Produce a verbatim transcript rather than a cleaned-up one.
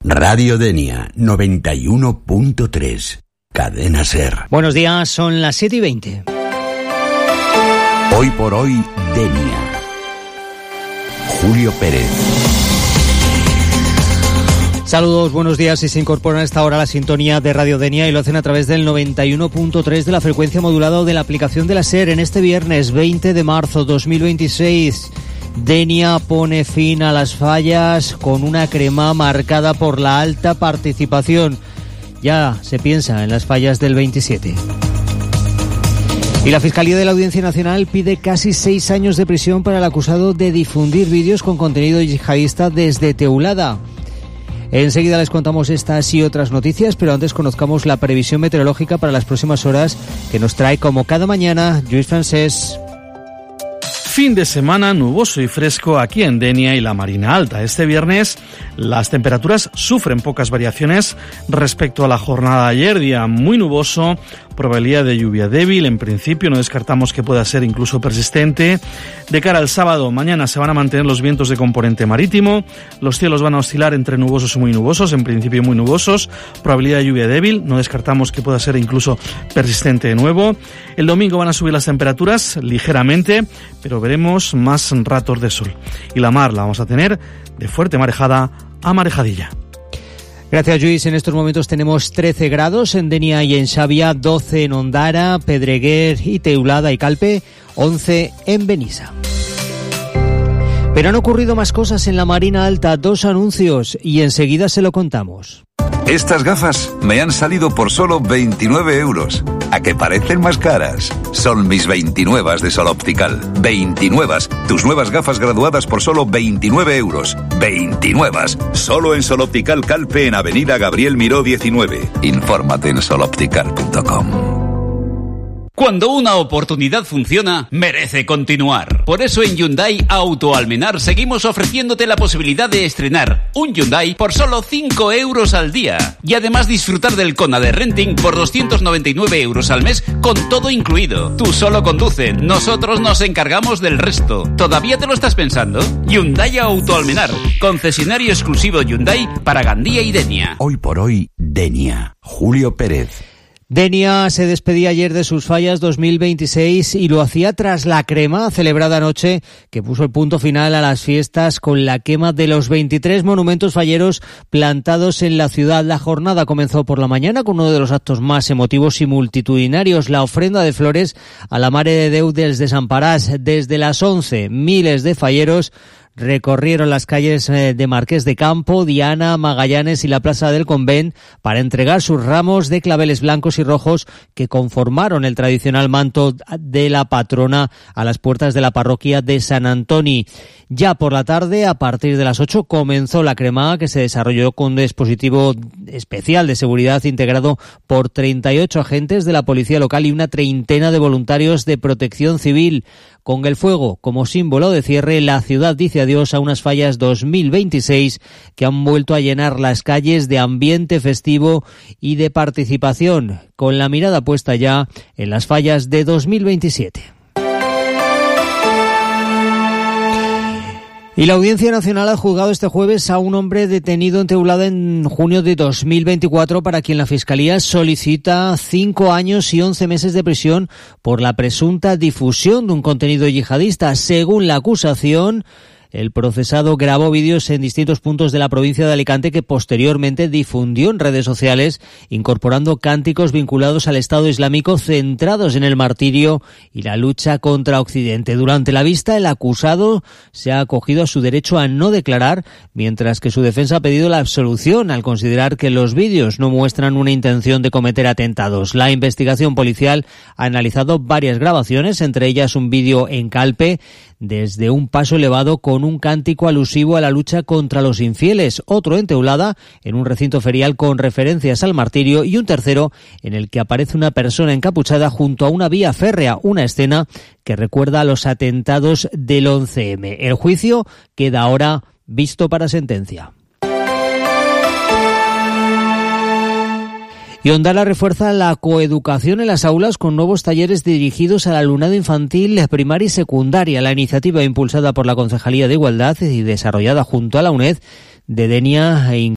Radio Denia noventa y uno punto tres. Cadena SER. Buenos días, son las siete y veinte. Hoy por hoy, Denia. Julio Pérez. Saludos, buenos días. Y se incorporan a esta hora a la sintonía de Radio Denia y lo hacen a través del noventa y uno punto tres de la frecuencia modulada o de la aplicación de la SER en este viernes veinte de marzo dos mil veintiséis. Denia pone fin a las fallas con una crema marcada por la alta participación. Ya se piensa en las fallas del veintisiete. Y la Fiscalía de la Audiencia Nacional pide casi seis años de prisión para el acusado de difundir vídeos con contenido yihadista desde Teulada. Enseguida les contamos estas y otras noticias, pero antes conozcamos la previsión meteorológica para las próximas horas que nos trae como cada mañana Lluís Francés. Fin de semana nuboso y fresco aquí en Denia y la Marina Alta. Este viernes las temperaturas sufren pocas variaciones respecto a la jornada de ayer, día muy nuboso, probabilidad de lluvia débil, en principio no descartamos que pueda ser incluso persistente. De cara al sábado, mañana se van a mantener los vientos de componente marítimo, los cielos van a oscilar entre nubosos y muy nubosos, en principio muy nubosos, probabilidad de lluvia débil, no descartamos que pueda ser incluso persistente de nuevo. El domingo van a subir las temperaturas ligeramente, pero veremos más ratos de sol. Y la mar la vamos a tener de fuerte marejada a marejadilla. Gracias, Lluís. En estos momentos tenemos trece grados en Denia y en Xavia, doce en Ondara, Pedreguer y Teulada y Calpe, once en Benissa. Pero han ocurrido más cosas en la Marina Alta, dos anuncios, y enseguida se lo contamos. Estas gafas me han salido por solo veintinueve euros. ¿A que parecen más caras? Son mis veintinuevas de Sol Optical. veintinuevas. Tus nuevas gafas graduadas por solo veintinueve euros. veintinuevas. Solo en Sol Optical Calpe en Avenida Gabriel Miró diecinueve. Infórmate en sol optical punto com. Cuando una oportunidad funciona, merece continuar. Por eso en Hyundai Auto Almenar seguimos ofreciéndote la posibilidad de estrenar un Hyundai por solo cinco euros al día. Y además disfrutar del Kona de renting por doscientos noventa y nueve euros al mes con todo incluido. Tú solo conduce, nosotros nos encargamos del resto. ¿Todavía te lo estás pensando? Hyundai Auto Almenar, concesionario exclusivo Hyundai para Gandía y Denia. Hoy por hoy, Denia. Julio Pérez. Denia se despedía ayer de sus fallas dos mil veintiséis y lo hacía tras la crema celebrada anoche que puso el punto final a las fiestas con la quema de los veintitrés monumentos falleros plantados en la ciudad. La jornada comenzó por la mañana con uno de los actos más emotivos y multitudinarios, la ofrenda de flores a la Mare de Déu dels Desamparats. Desde las once, miles de falleros recorrieron las calles de Marqués de Campo, Diana, Magallanes y la Plaza del Convent para entregar sus ramos de claveles blancos y rojos que conformaron el tradicional manto de la patrona a las puertas de la parroquia de San Antoni. Ya por la tarde, a partir de las ocho, comenzó la cremada que se desarrolló con un dispositivo especial de seguridad integrado por treinta y ocho agentes de la policía local y una treintena de voluntarios de protección civil. Con el fuego como símbolo de cierre, la ciudad dice adiós a unas fallas dos mil veintiséis que han vuelto a llenar las calles de ambiente festivo y de participación, con la mirada puesta ya en las fallas de dos mil veintisiete. Y la Audiencia Nacional ha juzgado este jueves a un hombre detenido en Teulada en junio de dos mil veinticuatro para quien la Fiscalía solicita cinco años y once meses de prisión por la presunta difusión de un contenido yihadista. Según la acusación, el procesado grabó vídeos en distintos puntos de la provincia de Alicante que posteriormente difundió en redes sociales, incorporando cánticos vinculados al Estado Islámico centrados en el martirio y la lucha contra Occidente. Durante la vista, el acusado se ha acogido a su derecho a no declarar, mientras que su defensa ha pedido la absolución al considerar que los vídeos no muestran una intención de cometer atentados. La investigación policial ha analizado varias grabaciones, entre ellas un vídeo en Calpe, desde un paso elevado con un cántico alusivo a la lucha contra los infieles, otro en Teulada, en un recinto ferial con referencias al martirio, y un tercero en el que aparece una persona encapuchada junto a una vía férrea, una escena que recuerda a los atentados del once eme. El juicio queda ahora visto para sentencia. Y Ondara refuerza la coeducación en las aulas con nuevos talleres dirigidos al alumnado infantil, primaria y secundaria. La iniciativa impulsada por la Concejalía de Igualdad y desarrollada junto a la UNED de Denia